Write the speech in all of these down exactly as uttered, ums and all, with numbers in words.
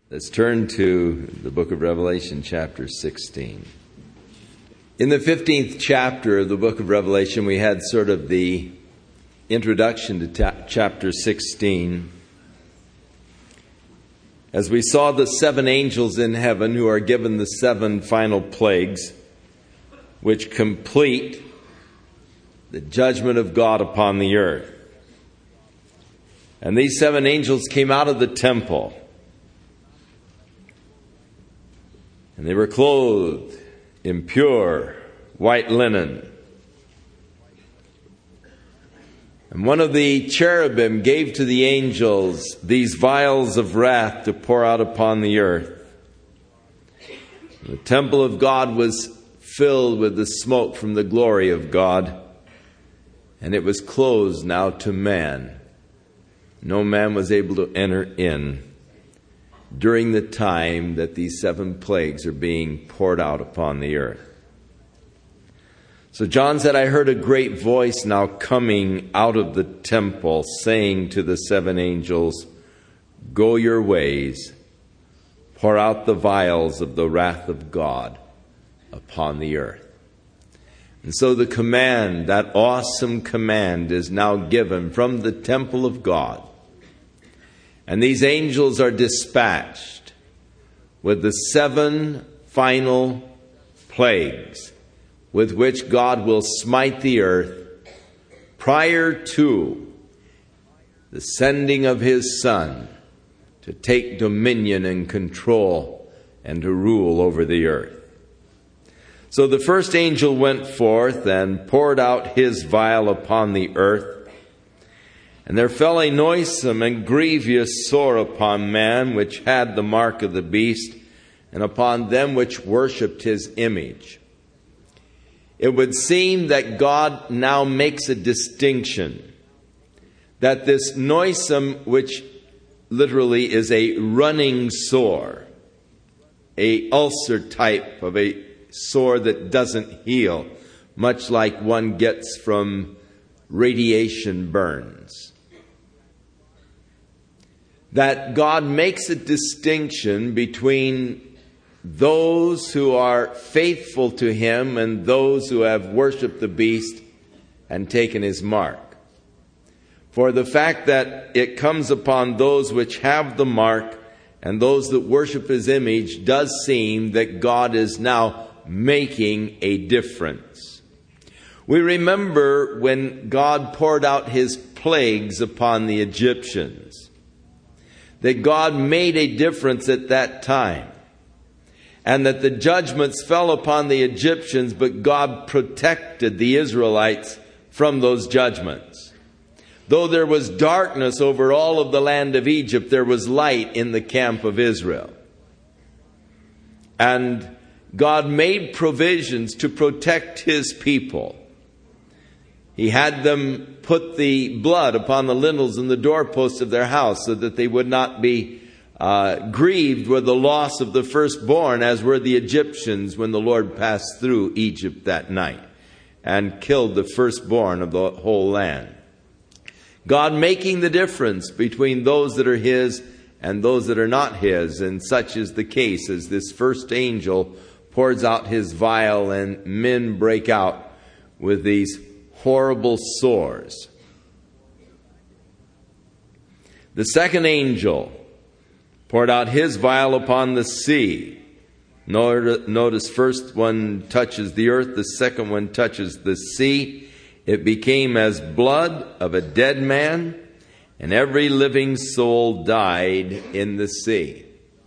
Let's turn to the book of Revelation, chapter sixteen. In the fifteenth chapter of the book of Revelation, we had sort of the introduction to ta- chapter sixteen. As we saw the seven angels in heaven who are given the seven final plagues, which complete the judgment of God upon the earth. And these seven angels came out of the temple. And they were clothed in pure white linen. And one of the cherubim gave to the angels these vials of wrath to pour out upon the earth. The temple of God was filled with the smoke from the glory of God, and it was closed now to man. No man was able to enter in during the time that these seven plagues are being poured out upon the earth. So John said, I heard a great voice now coming out of the temple, saying to the seven angels, go your ways, pour out the vials of the wrath of God upon the earth. And so the command, that awesome command, is now given from the temple of God. And these angels are dispatched with the seven final plagues with which God will smite the earth prior to the sending of His Son to take dominion and control and to rule over the earth. So the first angel went forth and poured out his vial upon the earth. And there fell a noisome and grievous sore upon man, which had the mark of the beast, and upon them which worshipped his image. It would seem that God now makes a distinction, that this noisome, which literally is a running sore, a ulcer type of a sore that doesn't heal, much like one gets from radiation burns. That God makes a distinction between those who are faithful to Him and those who have worshipped the beast and taken his mark. For the fact that it comes upon those which have the mark and those that worship His image does seem that God is now making a difference. We remember when God poured out His plagues upon the Egyptians, that God made a difference at that time, and that the judgments fell upon the Egyptians, but God protected the Israelites from those judgments. Though there was darkness over all of the land of Egypt, there was light in the camp of Israel. And God made provisions to protect His people. He had them put the blood upon the lintels and the doorposts of their house so that they would not be uh, grieved with the loss of the firstborn, as were the Egyptians when the Lord passed through Egypt that night and killed the firstborn of the whole land. God making the difference between those that are His and those that are not His, and such is the case as this first angel pours out his vial and men break out with these horrible sores. The second angel poured out his vial upon the sea. Notice first one touches the earth, the second one touches the sea. It became as blood of a dead man, and every living soul died in the sea.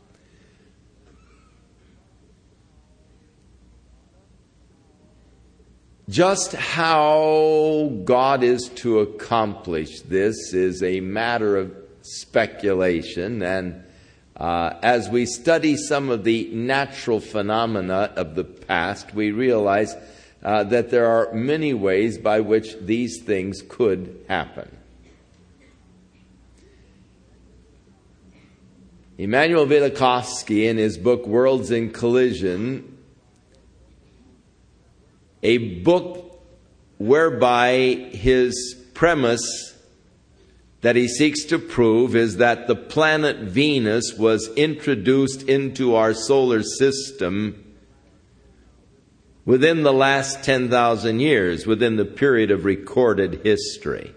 Just how God is to accomplish this is a matter of speculation, and uh, as we study some of the natural phenomena of the past, we realize uh, that there are many ways by which these things could happen. Immanuel Velikovsky, in his book Worlds in Collision, a book whereby his premise that he seeks to prove is that the planet Venus was introduced into our solar system within the last ten thousand years, within the period of recorded history.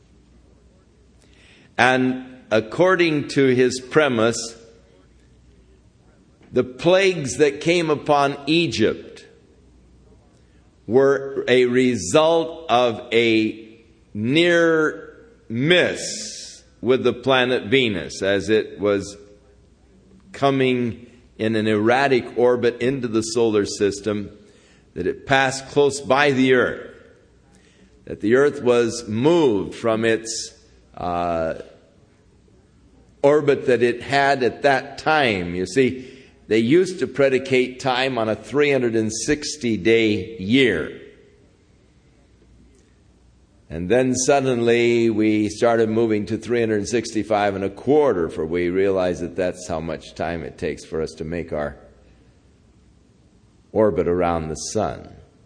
And according to his premise, the plagues that came upon Egypt were a result of a near miss with the planet Venus as it was coming in an erratic orbit into the solar system, that it passed close by the Earth, that the Earth was moved from its uh, orbit that it had at that time. You see, they used to predicate time on a three hundred sixty day year. And then suddenly we started moving to three hundred sixty-five and a quarter, for we realized that that's how much time it takes for us to make our orbit around the sun.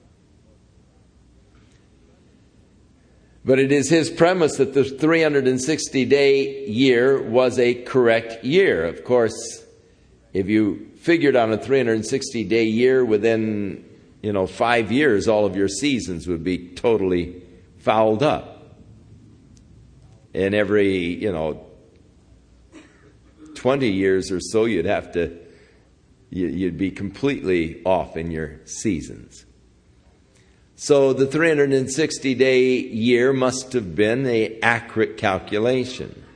But it is his premise that the three hundred sixty day year was a correct year. Of course, if you figured on a three hundred sixty day year, within, you know, five years, all of your seasons would be totally fouled up. In every, you know, twenty years or so, you'd have to, you'd be completely off in your seasons. So the three hundred sixty day year must have been an accurate calculation.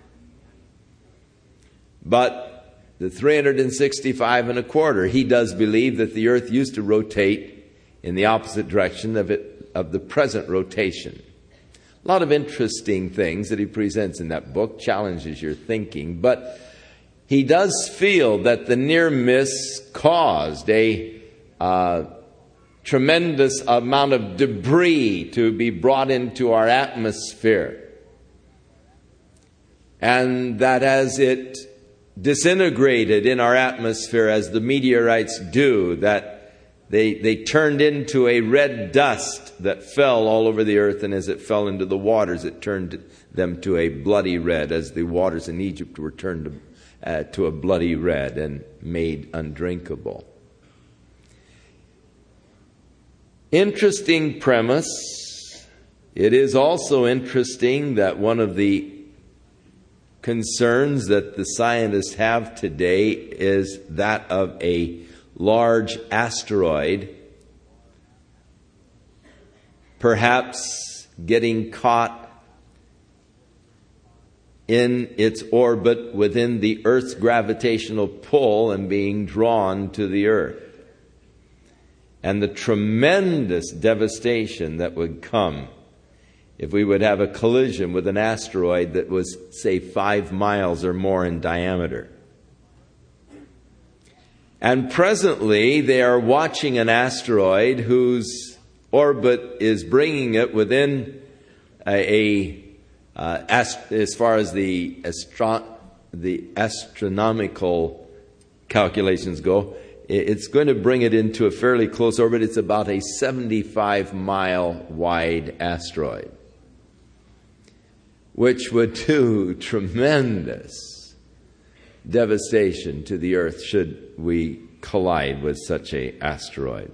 But the three hundred sixty-five and a quarter, he does believe that the Earth used to rotate in the opposite direction of it, of the present rotation. A lot of interesting things that he presents in that book, challenges your thinking, but he does feel that the near miss caused a uh, tremendous amount of debris to be brought into our atmosphere, and that as it disintegrated in our atmosphere, as the meteorites do, that They, they turned into a red dust that fell all over the earth, and as it fell into the waters, it turned them to a bloody red, as the waters in Egypt were turned to, uh, to a bloody red and made undrinkable. Interesting premise. It is also interesting that one of the concerns that the scientists have today is that of a large asteroid, perhaps getting caught in its orbit within the Earth's gravitational pull and being drawn to the Earth. And the tremendous devastation that would come if we would have a collision with an asteroid that was, say, five miles or more in diameter. And presently, they are watching an asteroid whose orbit is bringing it within a, a uh, ast- as far as the astro- the astronomical calculations go, it's going to bring it into a fairly close orbit. It's about a seventy-five mile wide asteroid, which would do tremendous devastation to the Earth should we collide with such an asteroid.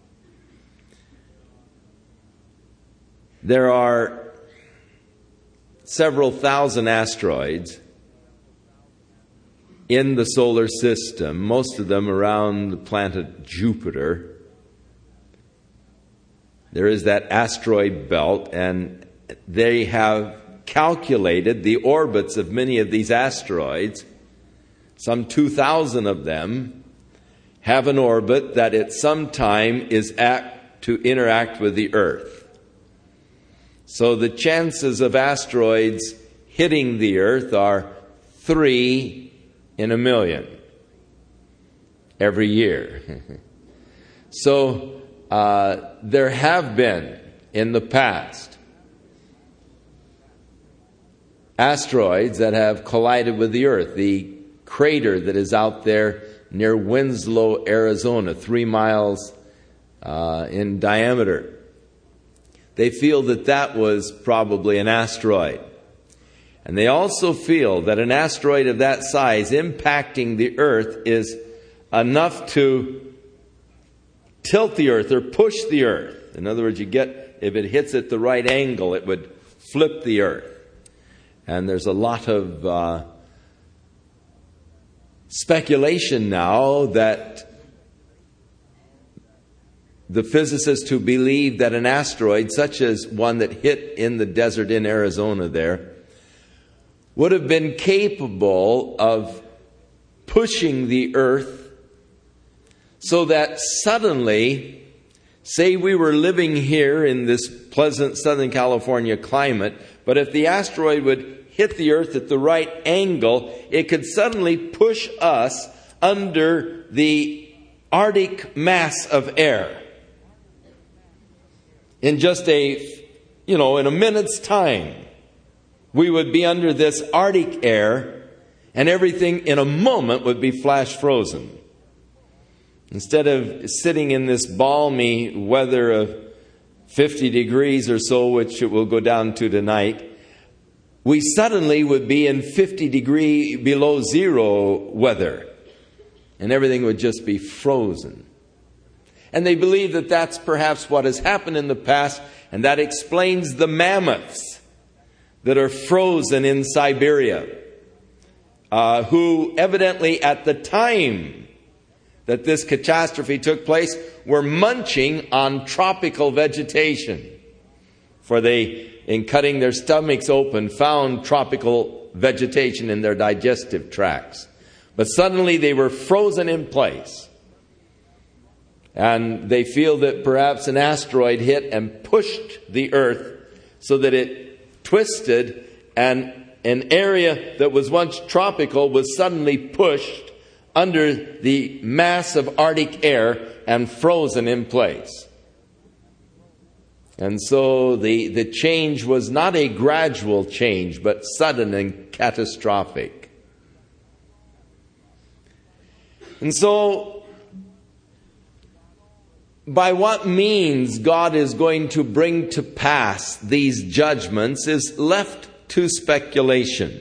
There are several thousand asteroids in the solar system, most of them around the planet Jupiter. There is that asteroid belt, and they have calculated the orbits of many of these asteroids. Some two thousand of them have an orbit that at some time is apt to interact with the Earth. So the chances of asteroids hitting the Earth are three in a million every year. So uh, there have been in the past asteroids that have collided with the Earth. The crater that is out there near Winslow, Arizona, three miles uh, in diameter. They feel that that was probably an asteroid. And they also feel that an asteroid of that size impacting the Earth is enough to tilt the Earth or push the Earth. In other words, you get, if it hits at the right angle, it would flip the Earth. And there's a lot of uh, speculation now that the physicists who believe that an asteroid, such as one that hit in the desert in Arizona there, would have been capable of pushing the Earth so that suddenly, say we were living here in this pleasant Southern California climate, but if the asteroid would hit the Earth at the right angle, it could suddenly push us under the Arctic mass of air. In just a, you know, in a minute's time, we would be under this Arctic air, and everything in a moment would be flash frozen. Instead of sitting in this balmy weather of fifty degrees or so, which it will go down to tonight, we suddenly would be in fifty degree below zero weather, and everything would just be frozen. And they believe that that's perhaps what has happened in the past, and that explains the mammoths that are frozen in Siberia, uh, who evidently at the time that this catastrophe took place were munching on tropical vegetation. For they, in cutting their stomachs open, found tropical vegetation in their digestive tracts. But suddenly they were frozen in place. And they feel that perhaps an asteroid hit and pushed the Earth so that it twisted, and an area that was once tropical was suddenly pushed under the mass of Arctic air and frozen in place. And so the, the change was not a gradual change, but sudden and catastrophic. And so, by what means God is going to bring to pass these judgments is left to speculation.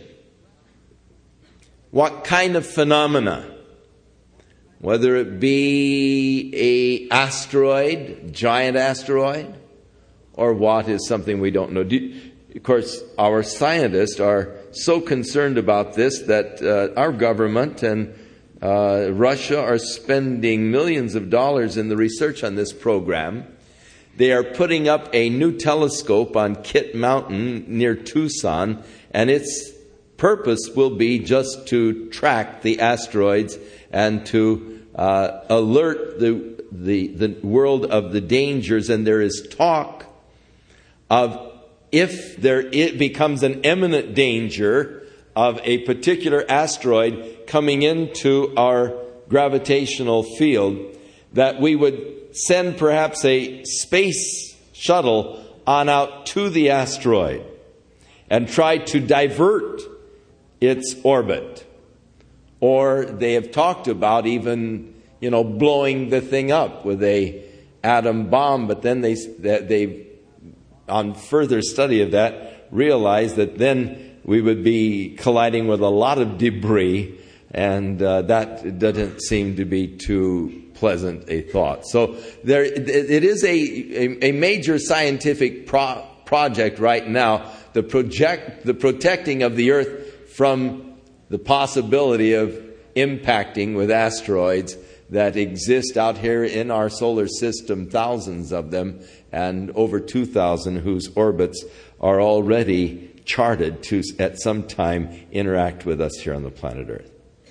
What kind of phenomena? Whether it be a asteroid, giant asteroid, or what is something we don't know. Do, of course, our scientists are so concerned about this that uh, our government and Uh, Russia are spending millions of dollars in the research on this program. They are putting up a new telescope on Kit Mountain near Tucson, and its purpose will be just to track the asteroids and to uh, alert the, the, the world of the dangers. And there is talk of, if there it becomes an imminent danger of a particular asteroid coming into our gravitational field, that we would send perhaps a space shuttle on out to the asteroid and try to divert its orbit. Or they have talked about even, you know, blowing the thing up with a atom bomb, but then they, they on further study of that, realized that then we would be colliding with a lot of debris, and uh, that doesn't seem to be too pleasant a thought. So there, it is a, a, a major scientific pro- project right now, the project, the protecting of the Earth from the possibility of impacting with asteroids that exist out here in our solar system, thousands of them, and over two thousand whose orbits are already charted to at some time interact with us here on the planet Earth.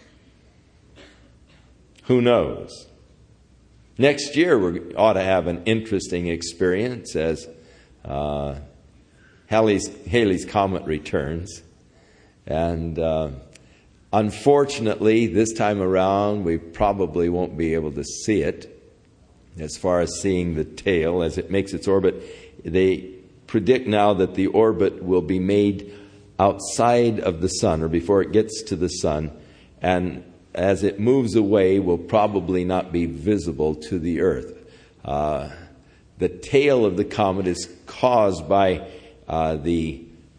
Who knows? Next year we ought to have an interesting experience as uh, Halley's, Halley's Comet returns. And uh, unfortunately, this time around, we probably won't be able to see it. As far as seeing the tail as it makes its orbit, they predict now that the orbit will be made outside of the sun, or before it gets to the sun, and as it moves away will probably not be visible to the Earth. Uh, the tail of the comet is caused by uh, the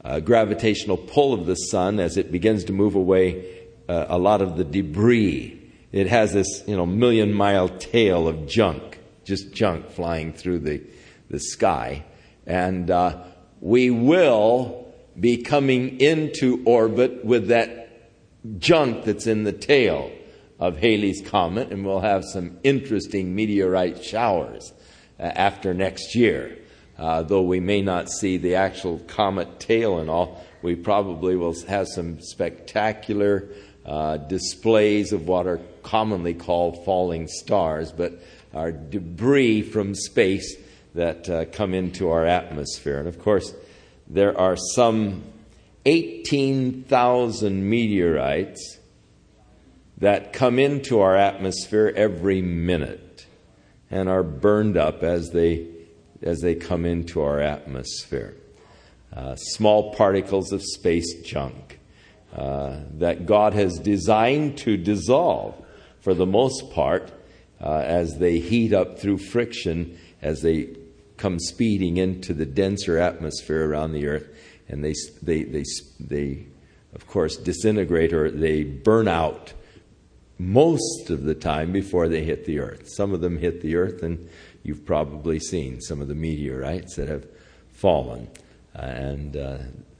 uh, gravitational pull of the sun as it begins to move away uh, a lot of the debris. It has this, you know, million-mile tail of junk, just junk flying through the, the sky. And uh, we will be coming into orbit with that junk that's in the tail of Halley's Comet, and we'll have some interesting meteorite showers uh, after next year. Uh, though we may not see the actual comet tail and all, we probably will have some spectacular uh, displays of what are commonly called falling stars, but are debris from space that uh, come into our atmosphere. And of course, there are some eighteen thousand meteorites that come into our atmosphere every minute and are burned up as they as they come into our atmosphere. Uh, small particles of space junk uh, that God has designed to dissolve for the most part uh, as they heat up through friction, as they come speeding into the denser atmosphere around the earth, and they they they they of course disintegrate, or they burn out most of the time before they hit the earth. Some of them hit the earth, and you've probably seen some of the meteorites that have fallen uh, and uh,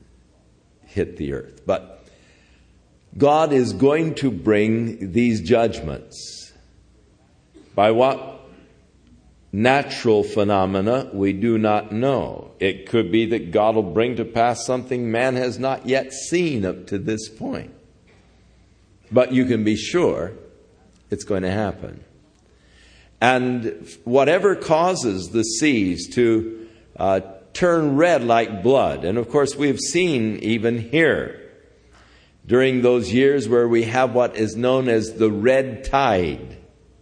hit the earth. But God is going to bring these judgments. By what natural phenomena, we do not know. It could be that God will bring to pass something man has not yet seen up to this point. But you can be sure it's going to happen. And whatever causes the seas to uh, turn red like blood, and of course we've seen even here, during those years where we have what is known as the red tide,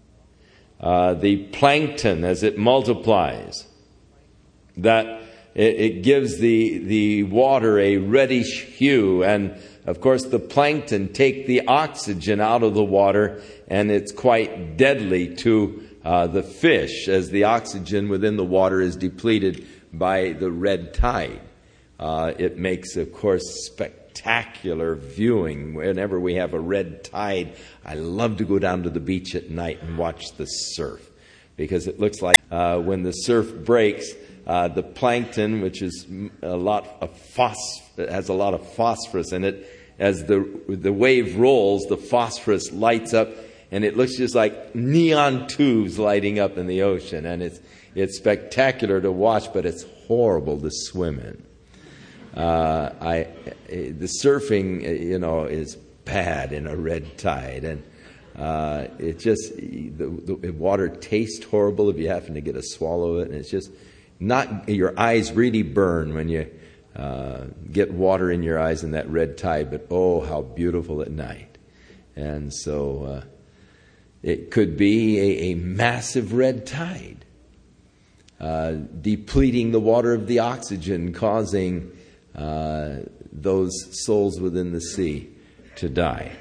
uh, the plankton as it multiplies, that it, it gives the, the water a reddish hue, and of course the plankton take the oxygen out of the water, and it's quite deadly to uh, the fish as the oxygen within the water is depleted by the red tide. Uh, it makes, of course, spectacular viewing. Whenever we have a red tide, I love to go down to the beach at night and watch the surf, because it looks like uh, when the surf breaks, uh, the plankton, which is a lot of phos- has a lot of phosphorus in it, as the the wave rolls, the phosphorus lights up, and it looks just like neon tubes lighting up in the ocean. And it's it's spectacular to watch, but it's horrible to swim in. Uh, I the surfing, you know, is bad in a red tide, and uh, it just the, the water tastes horrible if you happen to get a swallow of it, and it's just not. Your eyes really burn when you uh, get water in your eyes in that red tide. But oh, how beautiful at night! And so uh, it could be a, a massive red tide, uh, depleting the water of the oxygen, causing Uh, those souls within the sea to die.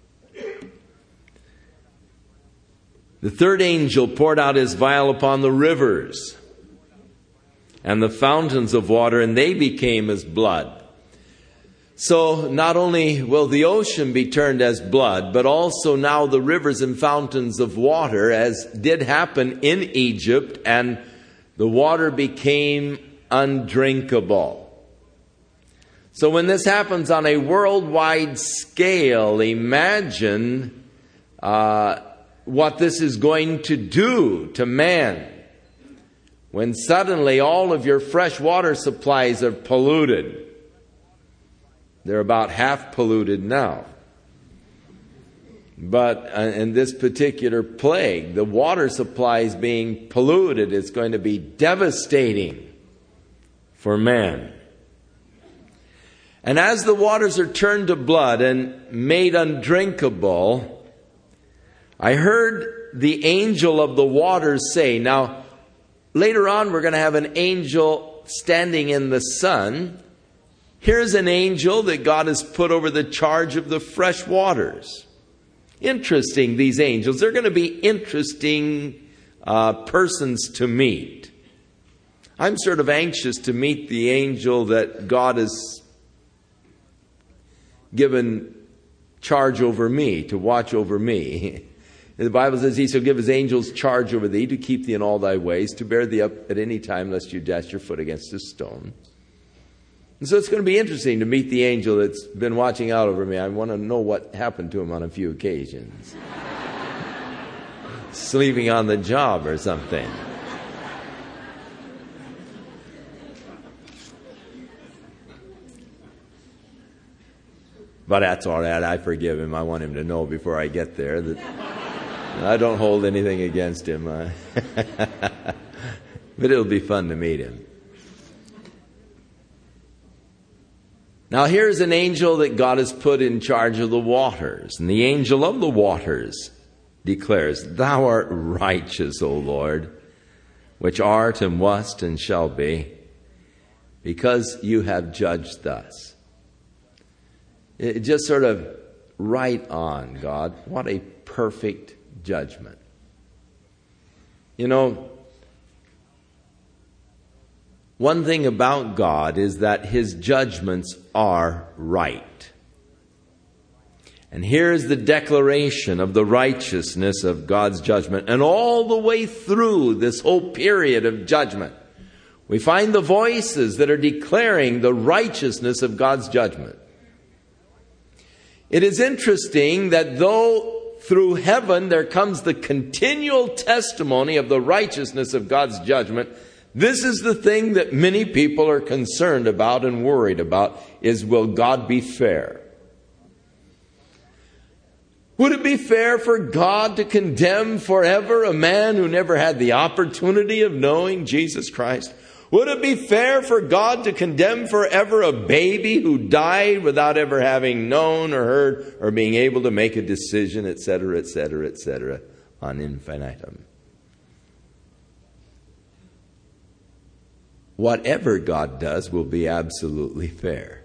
The third angel poured out his vial upon the rivers and the fountains of water, and they became as blood. So not only will the ocean be turned as blood, but also now the rivers and fountains of water, as did happen in Egypt, and the water became undrinkable. So when this happens on a worldwide scale, imagine uh, what this is going to do to man when suddenly all of your fresh water supplies are polluted. They're about half polluted now. But uh, in this particular plague, the water supplies being polluted is going to be devastating for man. And as the waters are turned to blood and made undrinkable, I heard the angel of the waters say, now later on we're going to have an angel standing in the sun. Here's an angel that God has put over the charge of the fresh waters. Interesting, these angels. They're going to be interesting uh, persons to meet. I'm sort of anxious to meet the angel that God has given charge over me, to watch over me. And the Bible says he shall give his angels charge over thee to keep thee in all thy ways, to bear thee up at any time lest you dash your foot against a stone. And so it's going to be interesting to meet the angel that's been watching out over me. I want to know what happened to him on a few occasions. Sleeping on the job or something. But that's all right. I forgive him. I want him to know before I get there that I don't hold anything against him. But it'll be fun to meet him. Now here's an angel that God has put in charge of the waters. And the angel of the waters declares, Thou art righteous, O Lord, which art and wast and shall be, because you have judged thus. It just sort of right on, God. What a perfect judgment. You know, one thing about God is that his judgments are right. And here's the declaration of the righteousness of God's judgment. And all the way through this whole period of judgment, we find the voices that are declaring the righteousness of God's judgment. It is interesting that though through heaven there comes the continual testimony of the righteousness of God's judgment, this is the thing that many people are concerned about and worried about, is will God be fair? Would it be fair for God to condemn forever a man who never had the opportunity of knowing Jesus Christ? Would it be fair for God to condemn forever a baby who died without ever having known or heard or being able to make a decision, et cetera, et cetera, et cetera, on infinitum? Whatever God does will be absolutely fair.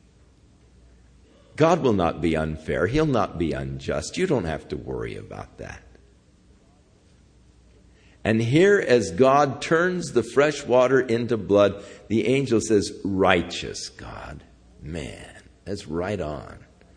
God will not be unfair. He'll not be unjust. You don't have to worry about that. And here, as God turns the fresh water into blood, the angel says, Righteous God. Man, that's right on.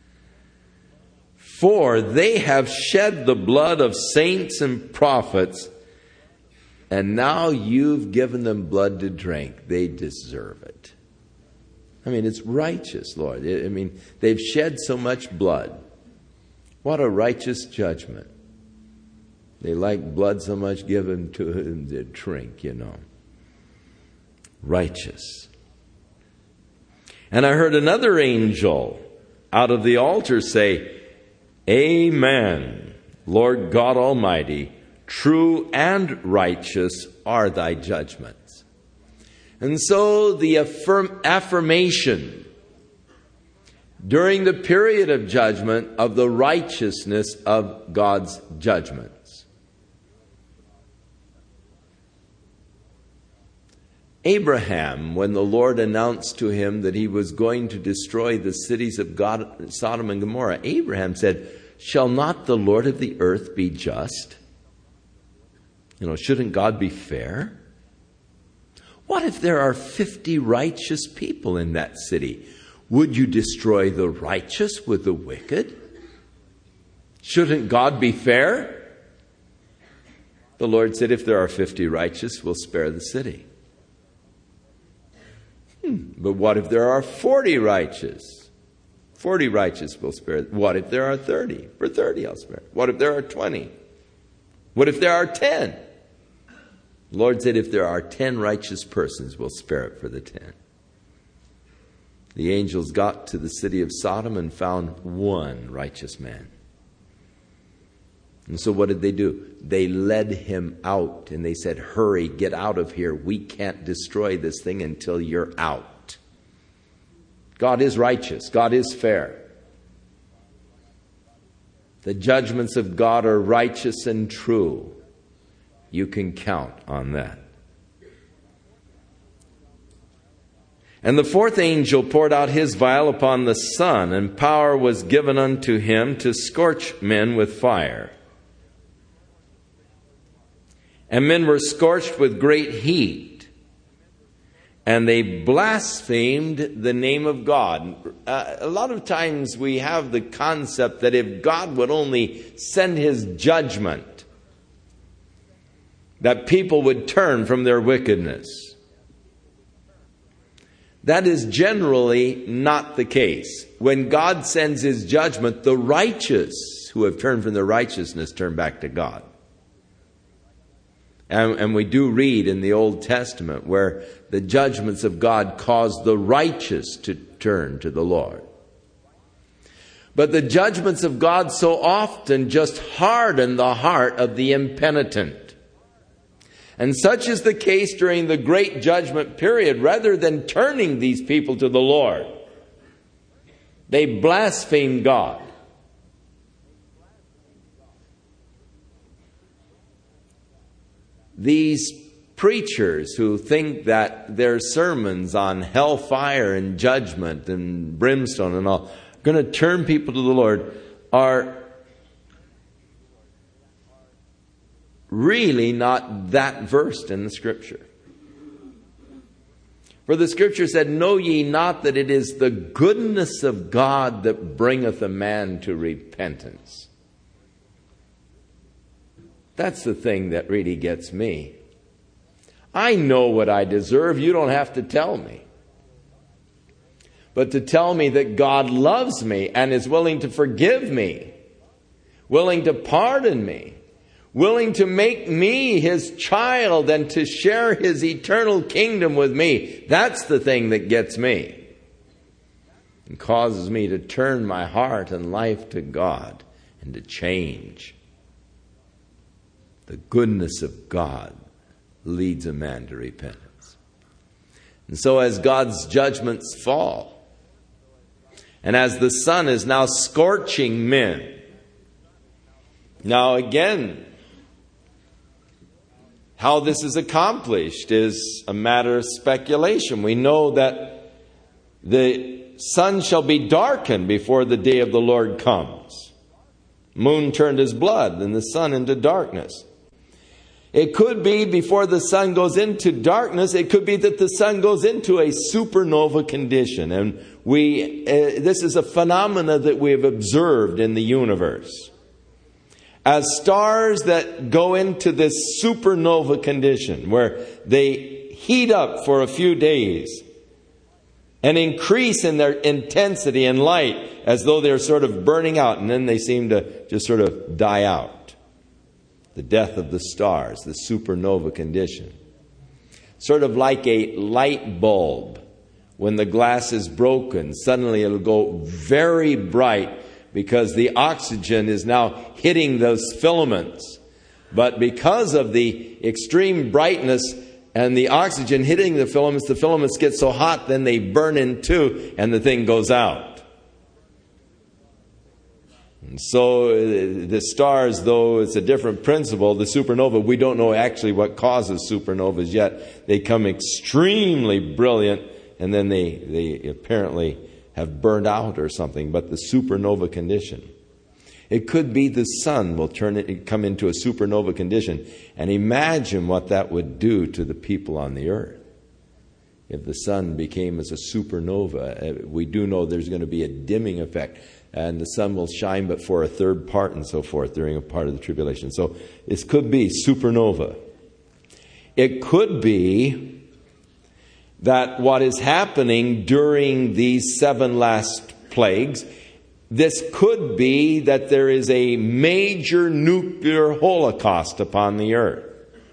For they have shed the blood of saints and prophets, and now you've given them blood to drink. They deserve it. I mean, it's righteous, Lord. I mean, they've shed so much blood. What a righteous judgment. They like blood so much, given to them to drink, you know. Righteous. And I heard another angel out of the altar say, Amen, Lord God Almighty, true and righteous are thy judgments. And so the affirm, affirmation during the period of judgment of the righteousness of God's judgments. Abraham, when the Lord announced to him that he was going to destroy the cities of God, Sodom and Gomorrah, Abraham said, Shall not the Lord of the earth be just? You know, shouldn't God be fair? What if there are fifty righteous people in that city? Would you destroy the righteous with the wicked? Shouldn't God be fair? The Lord said, if there are fifty righteous, we'll spare the city. Hmm. But what if there are forty righteous? Forty righteous will spare. What if there are thirty? For thirty I'll spare. What if there are twenty? What if there are ten? The Lord said, if there are ten righteous persons, we'll spare it for the ten. The angels got to the city of Sodom and found one righteous man. And so what did they do? They led him out and they said, hurry, get out of here. We can't destroy this thing until you're out. God is righteous. God is fair. The judgments of God are righteous and true. You can count on that. And the fourth angel poured out his vial upon the sun, and power was given unto him to scorch men with fire. And men were scorched with great heat. And they blasphemed the name of God. Uh, a lot of times we have the concept that if God would only send His judgment, that people would turn from their wickedness. That is generally not the case. When God sends His judgment, the righteous who have turned from their righteousness turn back to God. And, and we do read in the Old Testament where the judgments of God cause the righteous to turn to the Lord. But the judgments of God so often just harden the heart of the impenitent. And such is the case during the great judgment period. Rather than turning these people to the Lord, they blaspheme God. These preachers who think that their sermons on hellfire and judgment and brimstone and all are going to turn people to the Lord are really not that versed in the Scripture. For the Scripture said, "Know ye not that it is the goodness of God that bringeth a man to repentance?" That's the thing that really gets me. I know what I deserve. You don't have to tell me. But to tell me that God loves me and is willing to forgive me, willing to pardon me, willing to make me His child and to share His eternal kingdom with me, that's the thing that gets me and causes me to turn my heart and life to God and to change. The goodness of God leads a man to repentance. And so as God's judgments fall, and as the sun is now scorching men, now again, how this is accomplished is a matter of speculation. We know that the sun shall be darkened before the day of the Lord comes. Moon turned as blood and the sun into darkness. It could be before the sun goes into darkness, it could be that the sun goes into a supernova condition. And we, uh, this is a phenomena that we have observed in the universe. As stars that go into this supernova condition, where they heat up for a few days and increase in their intensity and light as though they're sort of burning out, and then they seem to just sort of die out. The death of the stars, the supernova condition. Sort of like a light bulb. When the glass is broken, suddenly it'll go very bright because the oxygen is now hitting those filaments. But because of the extreme brightness and the oxygen hitting the filaments, the filaments get so hot, then they burn in two and the thing goes out. And so the stars, though it's a different principle, the supernova, we don't know actually what causes supernovas yet. They come extremely brilliant and then they, they apparently have burned out or something. But the supernova condition, it could be the sun will turn it, come into a supernova condition. And imagine what that would do to the people on the earth. If the sun became as a supernova, we do know there's going to be a dimming effect. And the sun will shine but for a third part and so forth during a part of the tribulation. So this could be supernova. It could be that what is happening during these seven last plagues, this could be that there is a major nuclear holocaust upon the earth.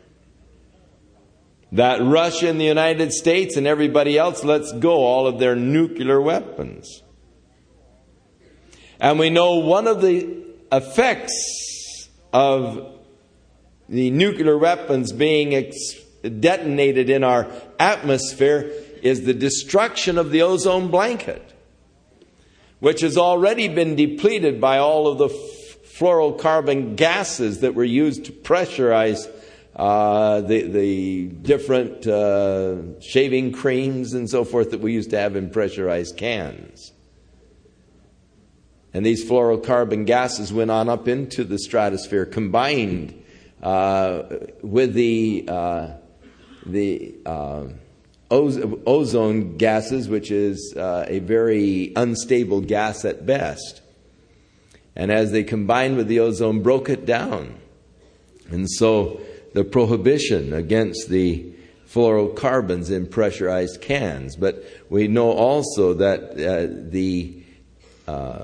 That Russia and the United States and everybody else lets go all of their nuclear weapons. And we know one of the effects of the nuclear weapons being ex- detonated in our atmosphere is the destruction of the ozone blanket, which has already been depleted by all of the f- fluorocarbon gases that were used to pressurize uh, the, the different uh, shaving creams and so forth that we used to have in pressurized cans. And these fluorocarbon gases went on up into the stratosphere, combined uh, with the uh, the uh, ozone gases, which is uh, a very unstable gas at best. And as they combined with the ozone, broke it down. And so the prohibition against the fluorocarbons in pressurized cans. But we know also that uh, the uh,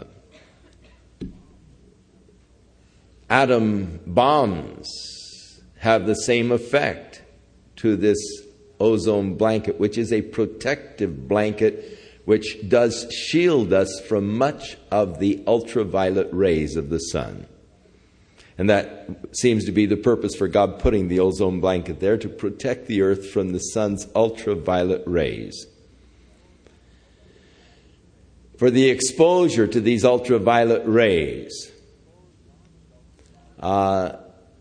atom bombs have the same effect to this ozone blanket, which is a protective blanket which does shield us from much of the ultraviolet rays of the sun. And that seems to be the purpose for God putting the ozone blanket there, to protect the earth from the sun's ultraviolet rays. For the exposure to these ultraviolet rays uh,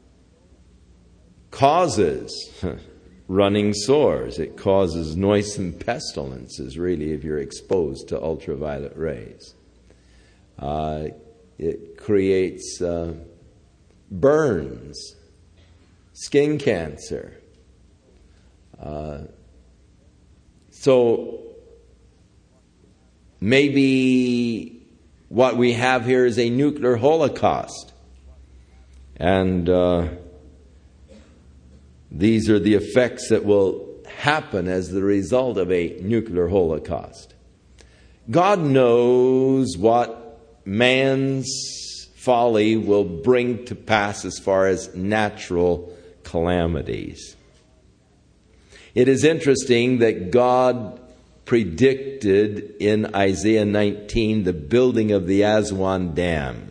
causes running sores. It causes noisome pestilences, really, if you're exposed to ultraviolet rays. Uh, it creates uh, burns, skin cancer. Uh, so maybe what we have here is a nuclear holocaust. And uh, these are the effects that will happen as the result of a nuclear holocaust. God knows what man's folly will bring to pass as far as natural calamities. It is interesting that God predicted in Isaiah nineteen the building of the Aswan Dam.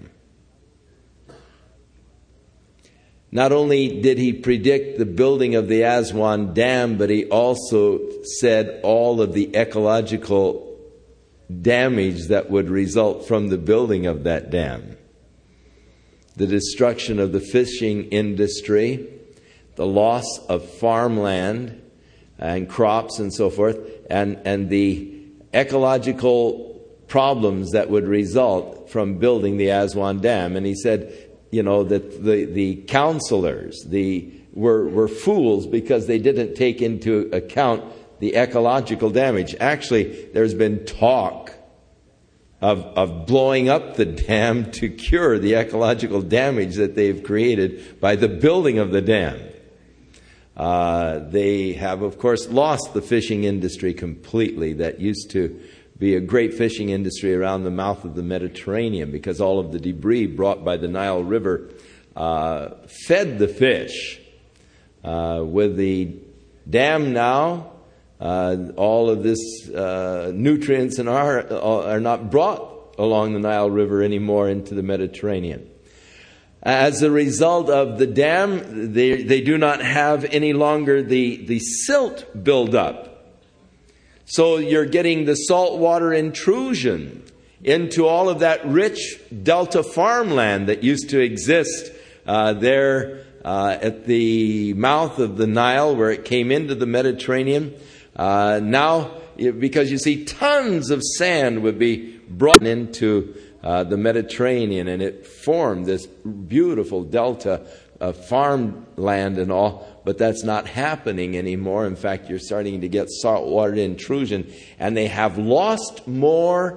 Not only did he predict the building of the Aswan Dam, but he also said all of the ecological damage that would result from the building of that dam. The destruction of the fishing industry, the loss of farmland and crops and so forth, and, and the ecological problems that would result from building the Aswan Dam. And he said, you know, that the, the counselors the, were, were fools because they didn't take into account the ecological damage. Actually, there's been talk of, of blowing up the dam to cure the ecological damage that they've created by the building of the dam. Uh, they have, of course, lost the fishing industry completely that used to be a great fishing industry around the mouth of the Mediterranean, because all of the debris brought by the Nile River uh, fed the fish. Uh, with the dam now, uh, all of this uh, nutrients and are, are not brought along the Nile River anymore into the Mediterranean. As a result of the dam, they, they do not have any longer the, the silt buildup. So you're getting the saltwater intrusion into all of that rich delta farmland that used to exist uh, there uh, at the mouth of the Nile, where it came into the Mediterranean. Uh, now, because you see, tons of sand would be brought into uh, the Mediterranean, and it formed this beautiful delta of farmland and all. But that's not happening anymore. In fact, you're starting to get saltwater intrusion, and they have lost more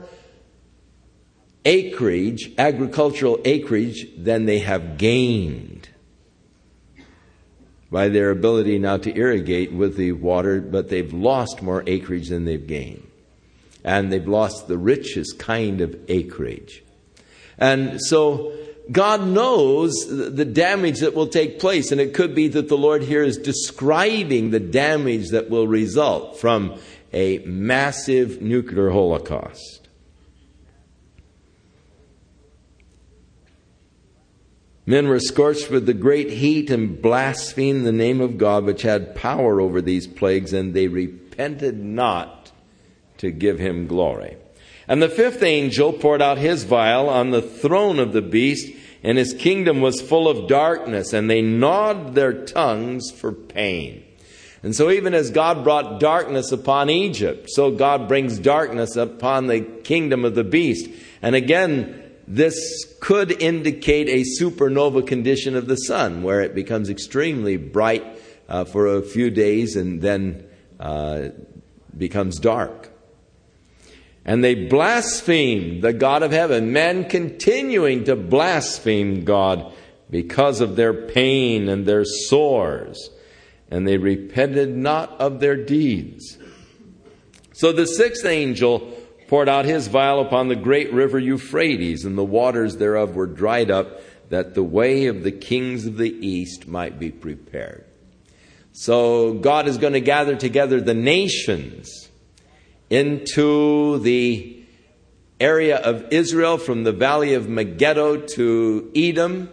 acreage, agricultural acreage, than they have gained by their ability now to irrigate with the water, but they've lost more acreage than they've gained. And they've lost the richest kind of acreage. And so God knows the damage that will take place, and it could be that the Lord here is describing the damage that will result from a massive nuclear holocaust. Men were scorched with the great heat and blasphemed the name of God, which had power over these plagues, and they repented not to give him glory. And the fifth angel poured out his vial on the throne of the beast, and his kingdom was full of darkness, and they gnawed their tongues for pain. And so even as God brought darkness upon Egypt, so God brings darkness upon the kingdom of the beast. And again, this could indicate a supernova condition of the sun, where it becomes extremely bright uh, for a few days and then uh, becomes dark. And they blasphemed the God of heaven, men continuing to blaspheme God because of their pain and their sores. And they repented not of their deeds. So the sixth angel poured out his vial upon the great river Euphrates, and the waters thereof were dried up, that the way of the kings of the east might be prepared. So God is going to gather together the nations into the area of Israel, from the valley of Megiddo to Edom.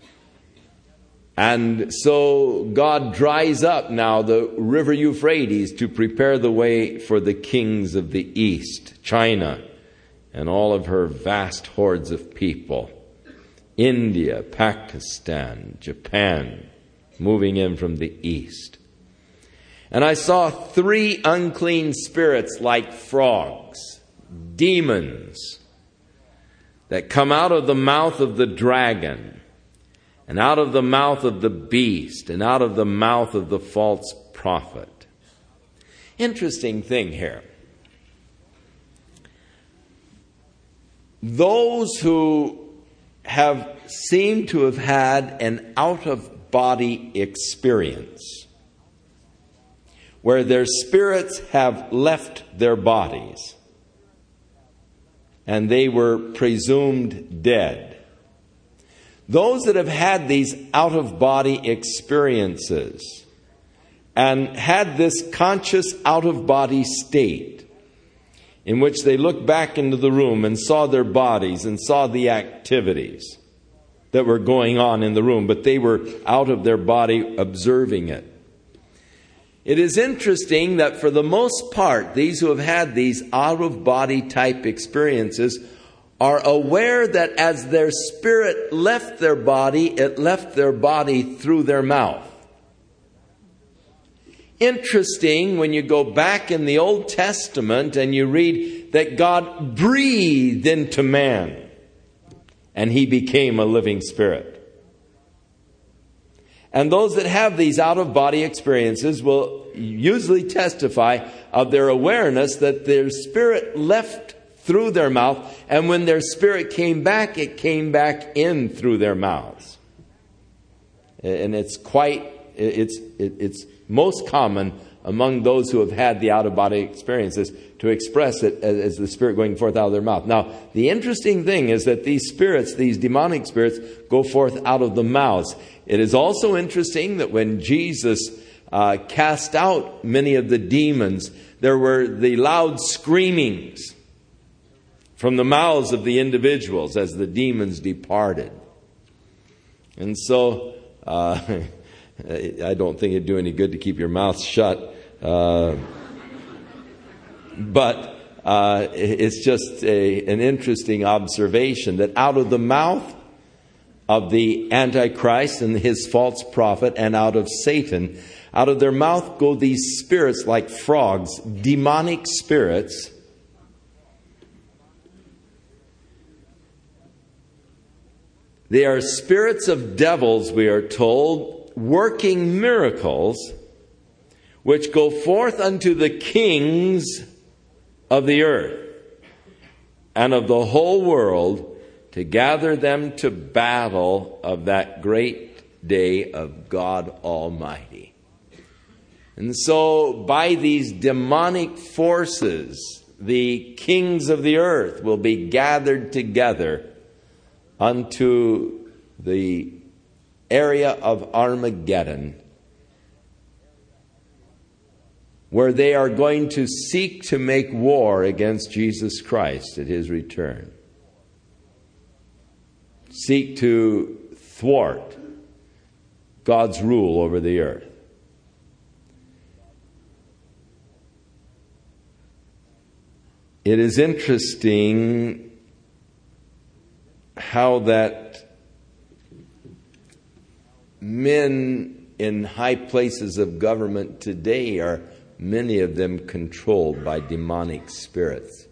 And so God dries up now the river Euphrates to prepare the way for the kings of the east, China and all of her vast hordes of people, India, Pakistan, Japan, moving in from the east. And I saw three unclean spirits like frogs, demons, that come out of the mouth of the dragon, and out of the mouth of the beast, and out of the mouth of the false prophet. Interesting thing here. Those who have seemed to have had an out-of-body experience, where their spirits have left their bodies, and they were presumed dead. Those that have had these out-of-body experiences and had this conscious out-of-body state in which they looked back into the room and saw their bodies and saw the activities that were going on in the room, but they were out of their body observing it. It is interesting that for the most part, these who have had these out-of-body type experiences are aware that as their spirit left their body, it left their body through their mouth. Interesting when you go back in the Old Testament and you read that God breathed into man and he became a living spirit. And those that have these out-of-body experiences will usually testify of their awareness that their spirit left through their mouth, and when their spirit came back, it came back in through their mouths. And it's quite, it's, it's most common among those who have had the out-of-body experiences to express it as the spirit going forth out of their mouth. Now, the interesting thing is that these spirits, these demonic spirits, go forth out of the mouths. It is also interesting that when Jesus uh, cast out many of the demons, there were the loud screamings from the mouths of the individuals as the demons departed. And so, uh, I don't think it'd do any good to keep your mouth shut. Uh, but uh, it's just a, an interesting observation that out of the mouth of the Antichrist and his false prophet, and out of Satan, out of their mouth go these spirits like frogs, demonic spirits, they are spirits of devils, we are told, working miracles, which go forth unto the kings of the earth and of the whole world, to gather them to battle of that great day of God Almighty. And so by these demonic forces, the kings of the earth will be gathered together unto the area of Armageddon, where they are going to seek to make war against Jesus Christ at his return. Seek to thwart God's rule over the earth. It is interesting how that men in high places of government today are, many of them, controlled by demonic spirits.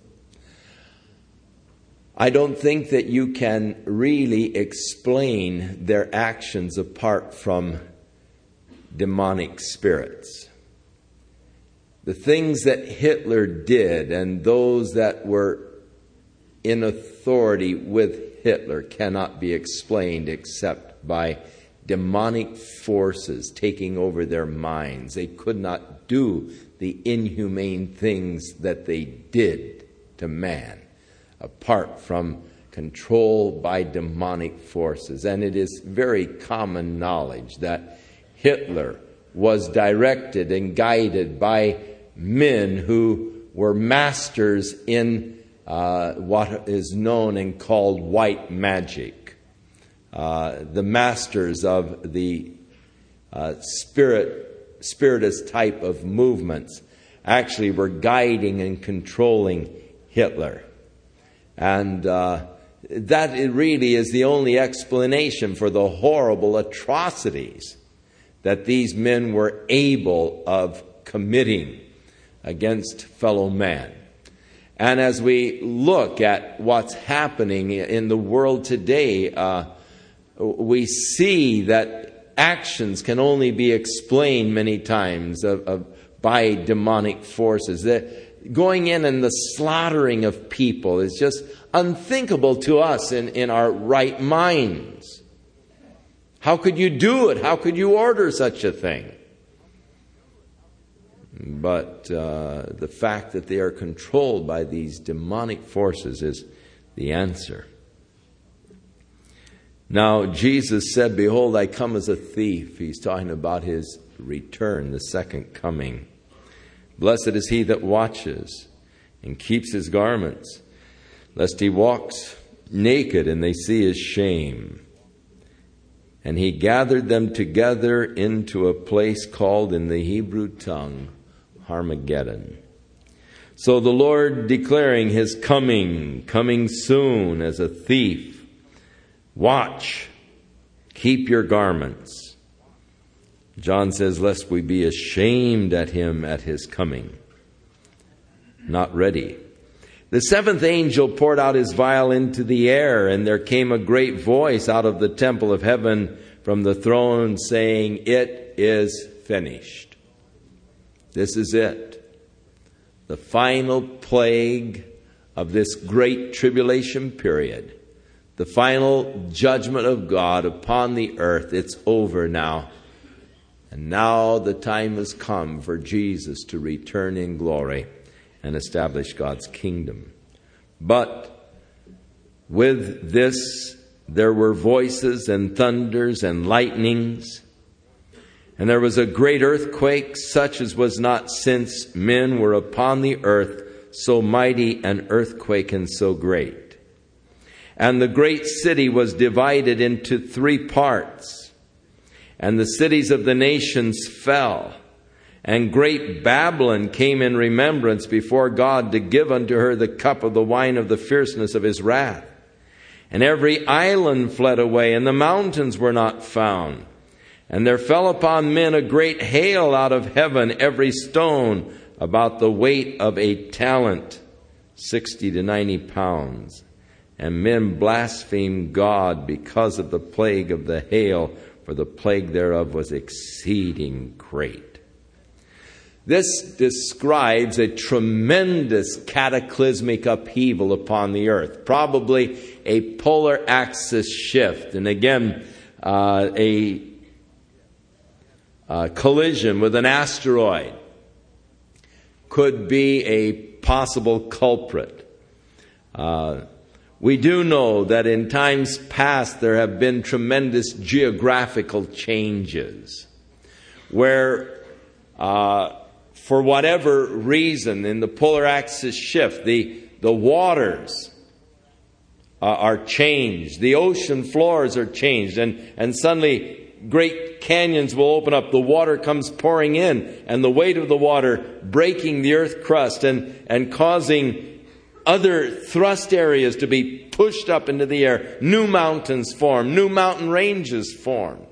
I don't think that you can really explain their actions apart from demonic spirits. the things that Hitler did and those that were in authority with Hitler cannot be explained except by demonic forces taking over their minds. They could not do the inhumane things that they did to man apart from control by demonic forces. And it is very common knowledge that Hitler was directed and guided by men who were masters in uh, what is known and called white magic. Uh, the masters of the uh, spirit, spiritist type of movements actually were guiding and controlling Hitler. And uh, that really is the only explanation for the horrible atrocities that these men were able of committing against fellow man. And as we look at what's happening in the world today, uh, we see that actions can only be explained many times of, of, by demonic forces. That going in and the slaughtering of people is just unthinkable to us in, in our right minds. How could you do it? How could you order such a thing? But uh, the fact that they are controlled by these demonic forces is the answer. Now, Jesus said, "Behold, I come as a thief." He's talking about his return, the second coming. "Blessed is he that watches and keeps his garments, lest he walks naked and they see his shame. And he gathered them together into a place called in the Hebrew tongue Armageddon." So the Lord declaring his coming, coming soon as a thief. Watch, keep your garments. John says, lest we be ashamed at him at his coming. Not ready. The seventh angel poured out his vial into the air, and there came a great voice out of the temple of heaven from the throne saying, "It is finished." This is it. The final plague of this great tribulation period. The final judgment of God upon the earth. It's over now. And now the time has come for Jesus to return in glory and establish God's kingdom. But with this, there were voices and thunders and lightnings. And there was a great earthquake, such as was not since men were upon the earth, so mighty an earthquake and so great. And the great city was divided into three parts. And the cities of the nations fell. And great Babylon came in remembrance before God to give unto her the cup of the wine of the fierceness of his wrath. And every island fled away, and the mountains were not found. And there fell upon men a great hail out of heaven, every stone about the weight of a talent, sixty to ninety pounds. And men blasphemed God because of the plague of the hail, for the plague thereof was exceeding great. This describes a tremendous cataclysmic upheaval upon the earth, probably a polar axis shift, and again, uh, a uh, collision with an asteroid could be a possible culprit. Uh, we do know that in times past there have been tremendous geographical changes where uh, for whatever reason, in the polar axis shift, the, the waters uh, are changed. The ocean floors are changed. And, and suddenly great canyons will open up. The water comes pouring in. And the weight of the water breaking the earth crust and, and causing other thrust areas to be pushed up into the air. New mountains form. New mountain ranges formed.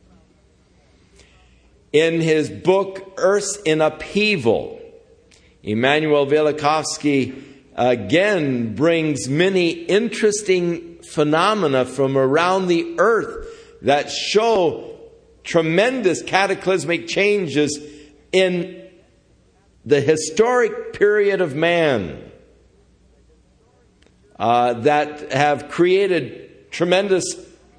In his book, Earth in Upheaval, Immanuel Velikovsky again brings many interesting phenomena from around the earth that show tremendous cataclysmic changes in the historic period of man uh, that have created tremendous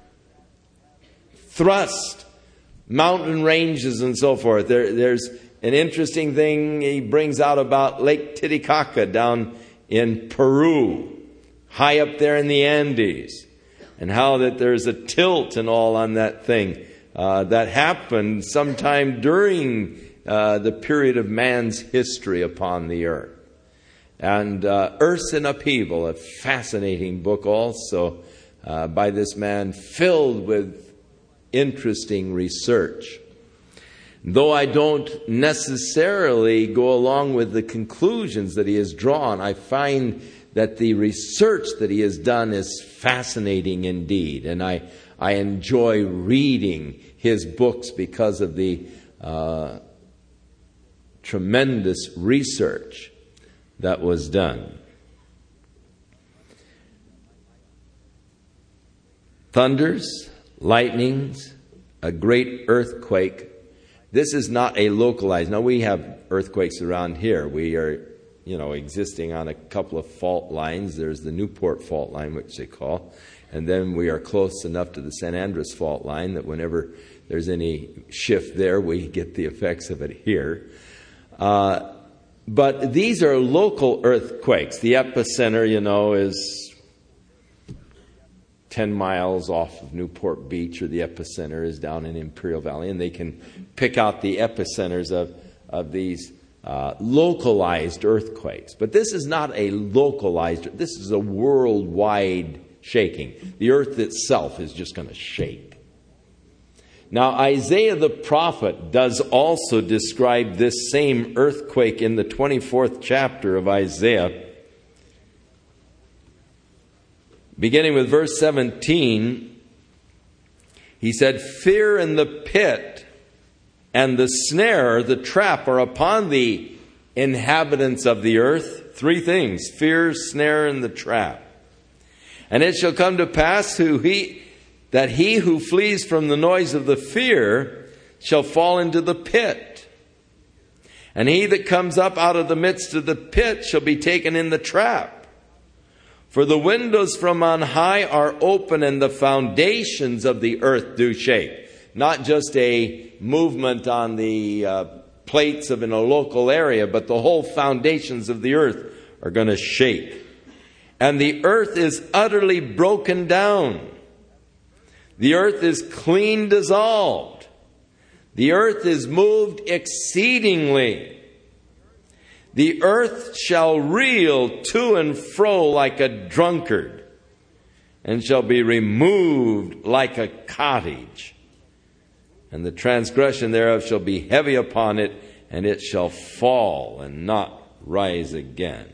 thrust, mountain ranges and so forth. There, there's an interesting thing he brings out about Lake Titicaca down in Peru, high up there in the Andes, and how that there's a tilt and all on that thing uh, that happened sometime during uh, the period of man's history upon the earth. And uh, Earth's in Upheaval, a fascinating book also uh, by this man, filled with interesting research. Though I don't necessarily go along with the conclusions that he has drawn, I find that the research that he has done is fascinating indeed. And I, I enjoy reading his books because of the uh, tremendous research that was done. Thunders, lightnings, a great earthquake. This is not a localized. Now, we have earthquakes around here. We are, you know, existing on a couple of fault lines. There's the Newport fault line, which they call. And then we are close enough to the San Andres fault line that whenever there's any shift there, we get the effects of it here. Uh, but these are local earthquakes. The epicenter, you know, is ten miles off of Newport Beach, or the epicenter is down in Imperial Valley, and they can pick out the epicenters of, of these uh, localized earthquakes. But this is not a localized, this is a worldwide shaking. The earth itself is just going to shake. Now, Isaiah the prophet does also describe this same earthquake in the twenty-fourth chapter of Isaiah. Beginning with verse seventeen, he said, "Fear and the pit and the snare, the trap, are upon the inhabitants of the earth." Three things: fear, snare, and the trap. "And it shall come to pass who he, that he who flees from the noise of the fear shall fall into the pit. And he that comes up out of the midst of the pit shall be taken in the trap. For the windows from on high are open, and the foundations of the earth do shake." Not just a movement on the uh, plates of in a local area, but the whole foundations of the earth are going to shake. "And the earth is utterly broken down. The earth is clean dissolved. The earth is moved exceedingly. The earth shall reel to and fro like a drunkard, and shall be removed like a cottage. And the transgression thereof shall be heavy upon it, and it shall fall and not rise again.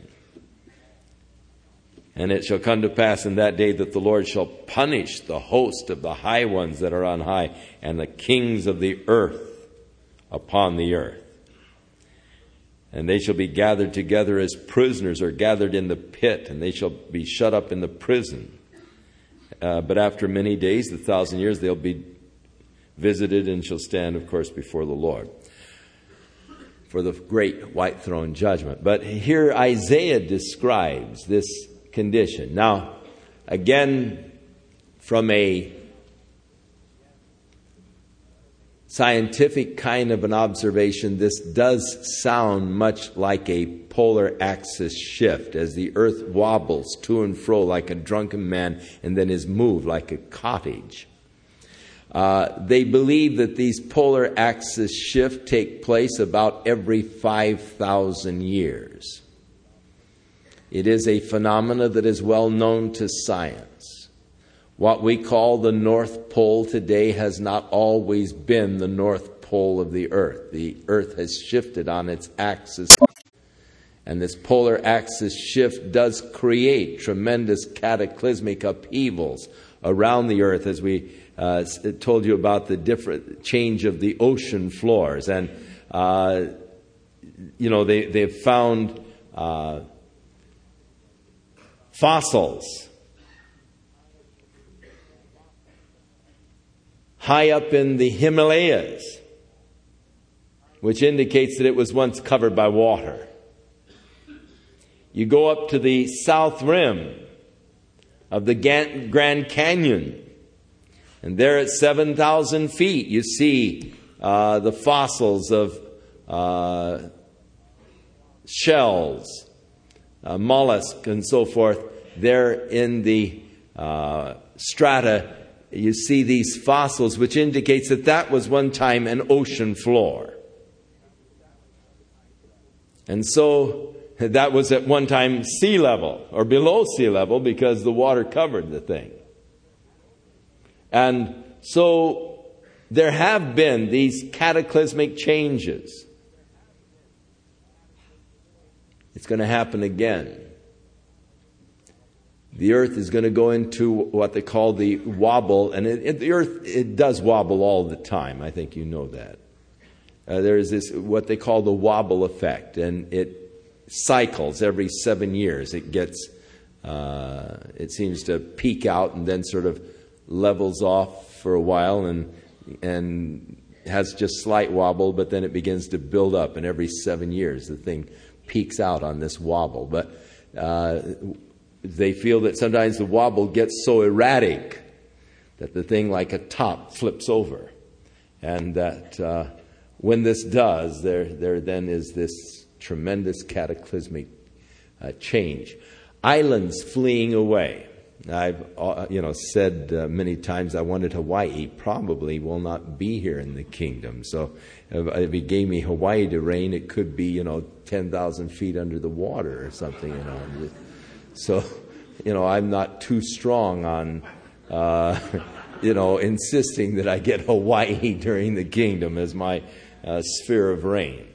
And it shall come to pass in that day that the Lord shall punish the host of the high ones that are on high, and the kings of the earth upon the earth. And they shall be gathered together as prisoners are gathered in the pit, and they shall be shut up in the prison. Uh, but after many days, the thousand years, they'll be visited and shall stand, of course, before the Lord for the great white throne judgment." But here Isaiah describes this condition. Now, again, from a scientific kind of an observation, this does sound much like a polar axis shift, as the earth wobbles to and fro like a drunken man and then is moved like a cottage. Uh, they believe that these polar axis shifts take place about every five thousand years. It is a phenomena that is well known to science. What we call the North Pole today has not always been the North Pole of the earth. The earth has shifted on its axis, and this polar axis shift does create tremendous cataclysmic upheavals around the earth, as we uh, told you about the different change of the ocean floors. And, uh, you know, they, they've found uh, fossils high up in the Himalayas, which indicates that it was once covered by water. You go up to the south rim of the Grand Canyon, and there at seven thousand feet you see uh, the fossils of uh, shells, uh, mollusks, and so forth. There in the uh, strata, you see these fossils, which indicates that that was one time an ocean floor. And so that was at one time sea level, or below sea level, because the water covered the thing. And so there have been these cataclysmic changes. It's going to happen again. The earth is going to go into what they call the wobble, and it, it, the earth, it does wobble all the time. I think you know that. Uh, there is this, what they call the wobble effect, and it cycles every seven years. It gets, uh, it seems to peak out and then sort of levels off for a while and and has just slight wobble, but then it begins to build up, and every seven years the thing peaks out on this wobble. But uh, they feel that sometimes the wobble gets so erratic that the thing like a top flips over. And that uh, when this does, there, there then is this tremendous cataclysmic uh, change. Islands fleeing away. I've uh, you know said uh, many times I wanted Hawaii. Probably will not be here in the kingdom. So if he gave me Hawaii to reign, it could be you know ten thousand feet under the water or something. You know, so you know I'm not too strong on uh, you know insisting that I get Hawaii during the kingdom as my uh, sphere of reign.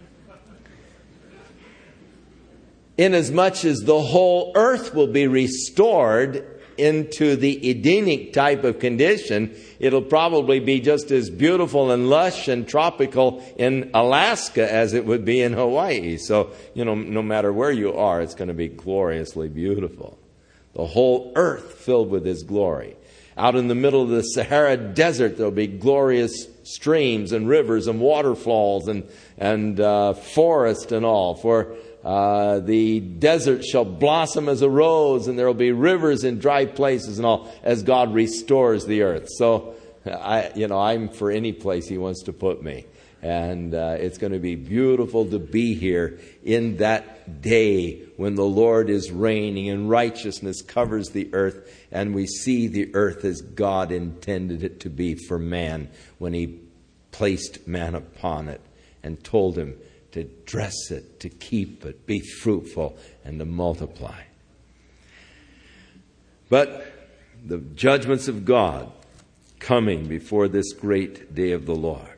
Inasmuch as the whole earth will be restored into the Edenic type of condition, it'll probably be just as beautiful and lush and tropical in Alaska as it would be in Hawaii. So, you know, no matter where you are, it's going to be gloriously beautiful. The whole earth filled with His glory. Out in the middle of the Sahara Desert, there'll be glorious streams and rivers and waterfalls and, and uh, forest and all. For Uh, the desert shall blossom as a rose, and there will be rivers in dry places and all, as God restores the earth. So, I, you know, I'm for any place He wants to put me. And uh, it's going to be beautiful to be here in that day when the Lord is reigning and righteousness covers the earth, and we see the earth as God intended it to be for man when He placed man upon it and told him to dress it, to keep it, be fruitful, and to multiply. But the judgments of God coming before this great day of the Lord.